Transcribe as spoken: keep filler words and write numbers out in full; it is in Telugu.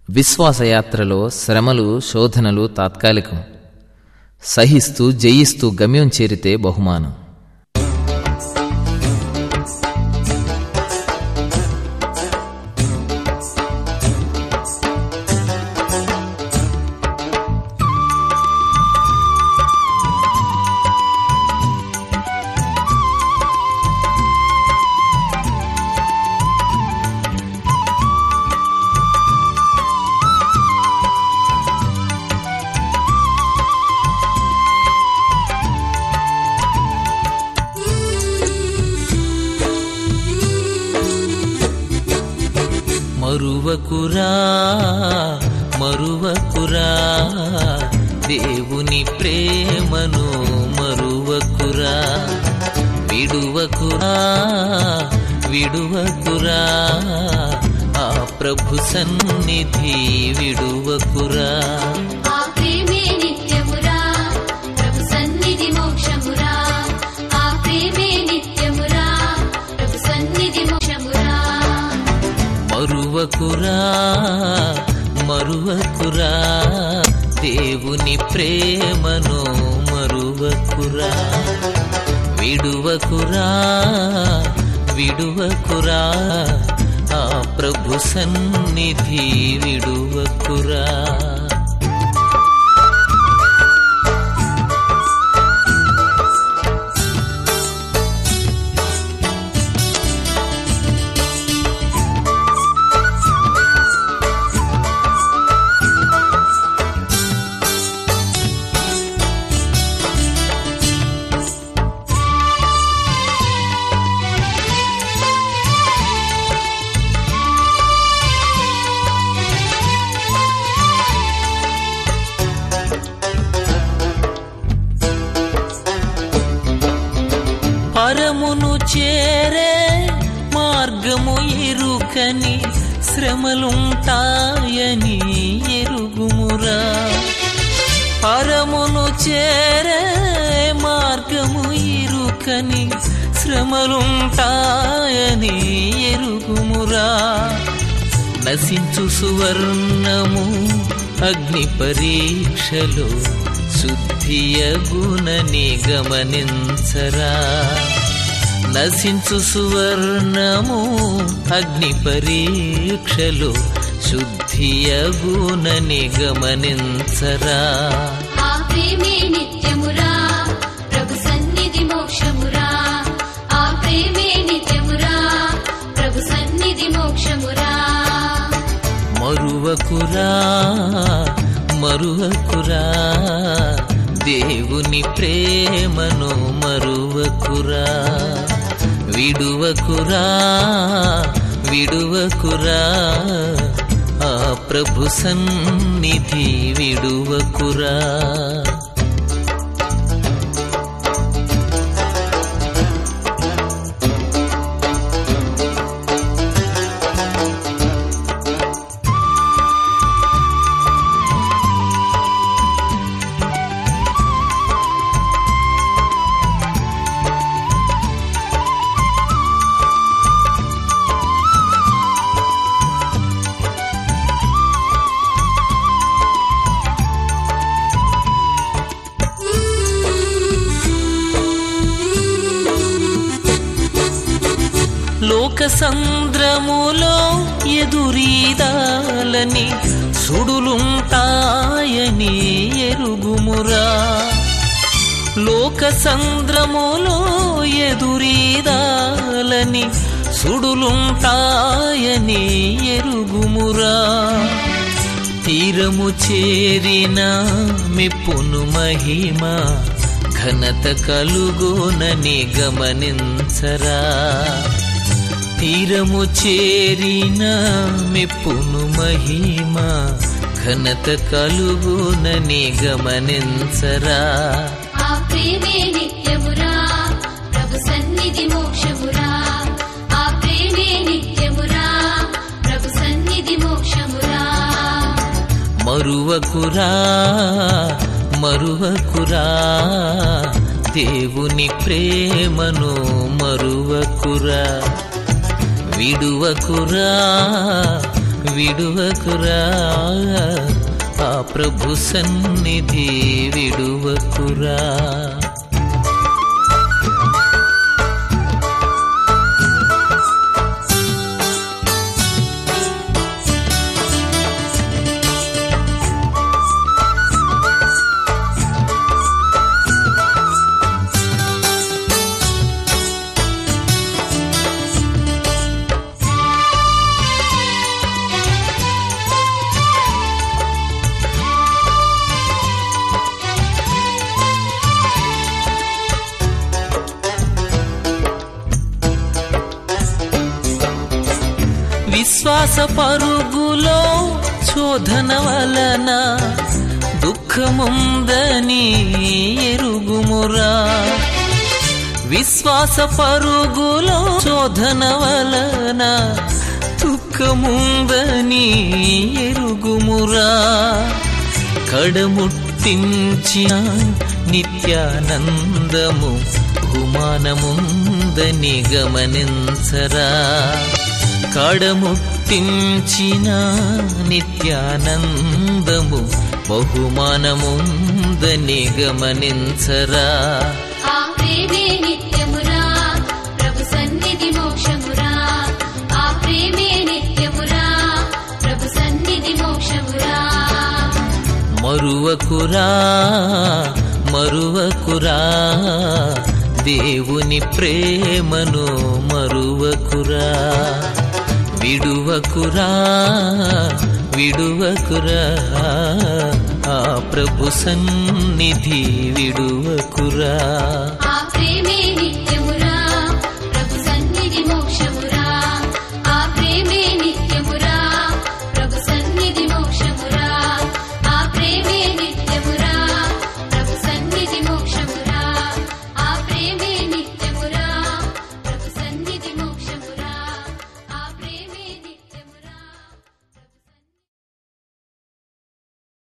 విశ్వాసయాత్రలో శ్రమలు శోధనలు తాత్కాలికం. సహిస్తూ జయిస్తూ గమ్యం చేరితే బహుమానం. మరువకురా మరువకురా దేవుని ప్రేమను మరువకురా, విడువకురా విడువకురా ఆ ప్రభు సన్నిధి విడువకురా. మరువకురా మరువకురా దేవుని ప్రేమను మరువకురా, విడువకురా విడువకురా ఆ ప్రభు సన్నిధి విడువకురా. పరమును చేరే మార్గము ఎరుకని శ్రమలుంటాయని ఎరుగుమురా, పరమును చేరే మార్గము ఎరుకని శ్రమలుంటాయని ఎరుగుమురా. నశించు సువర్ణము అగ్ని పరీక్షలో శుద్ధియగునని గమనించరా, నశించు సువర్ణము అగ్ని పరీక్షలో శుద్ధియగునని గమనించరా. మరువకురా మరువకురా దేవుని ప్రేమను మరువకురా, విడువకురా విడువకురా ఆ ప్రభు సన్నిధి విడువకురా. లోక సంద్రములో ఎదురీదాలని సుడులుంటాయని ఎరుగుమురా, లోక సంద్రములో ఎదురీదాలని సుడులుంటాయని ఎరుగుమురా. తీరము చేరిన మెప్పును మహిమ ఘనత కలుగోనని గమనించరా, తీరము చేరిన మెప్పును మహిమ ఘనత కలుగునని గమనించరా. మరువకురా మరువకురా దేవుని ప్రేమను మరువకురా, విడువకురా విడువకురా ఆ ప్రభు సన్నిధి విడువకురా. విశ్వాస పరుగులో శోధన వలన దుఃఖముందని ఎరుగుమురా. విశ్వాస పరుగులో శోధన వలన దుఃఖముందని ఎరుగుమురా. కడముట్టించిన నిత్యానందము బహుమానముందని గమనించరా. కడముట్టించిన నిత్యానందము బహుమానముందని గమనించరా. ఆ ప్రేమే నిత్యమురా ప్రభు సన్నిధి మోక్షమురా. ఆ ప్రేమే నిత్యమురా ప్రభు సన్నిధి మోక్షమురా. మరువకురా మరువకురా దేవుని ప్రేమను మరువకురా. విడువకురా విడువకురా ఆ ప్రభు సన్నిధి విడువకురా.